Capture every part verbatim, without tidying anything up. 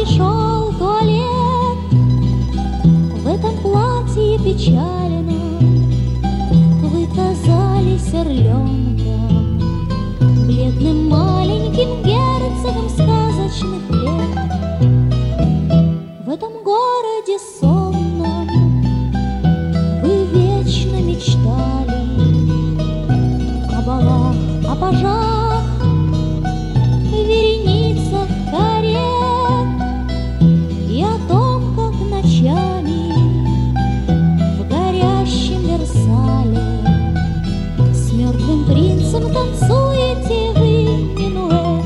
пришел туалет. В этом платье печальном вы казались орленком, бледным маленьким герцогом сказочных лет. В этом городе сонном вы вечно мечтали о балах, о пажах, вереницах карет и о том, как ночами в горящем Версале с мертвым принцем танцуете вы минуэт.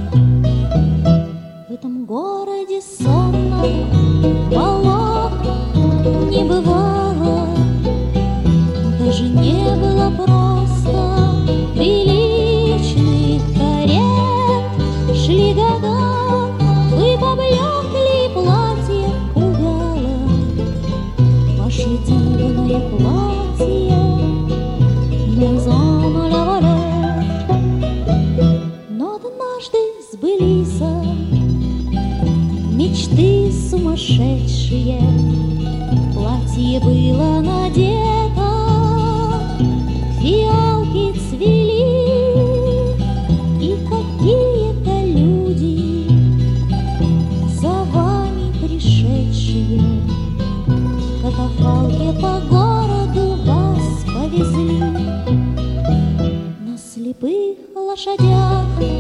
В этом городе сонном балов не бывало, даже не было просто приличных карет. Шли года, вы поблекли, платье увяло, ваше дивное платье Maison à la Valette. Но однажды сбылись мечты сумасшедшие, платье было надето, фиалки цвели, и какие-то люди, за вами пришедшие, в катафалке по городу вас повезли. На слепых лошадях